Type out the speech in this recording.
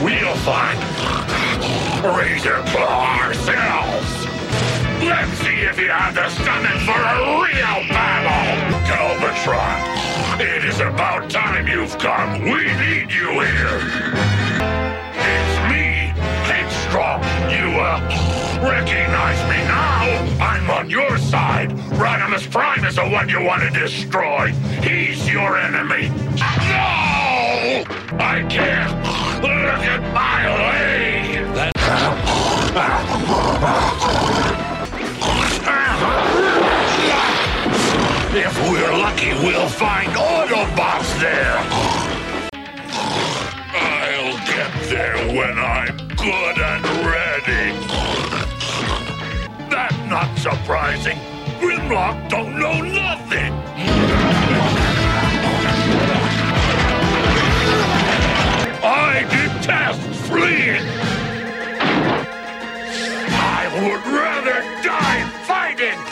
we'll find Razor Claw ourselves. Let's see if you have the stomach for a real battle. Galvatron, it is about time you've come. We need you here. It's me, Headstrong. You, recognize me now? I'm on your side. Rodimus Prime is the one you want to destroy. He's your enemy. No! I can't. Look at my leg. If we're lucky, we'll find Autobots there. I'll get there when I'm good and ready. That's not surprising. Grimlock don't know nothing. I detest fleeing. I would rather die fighting.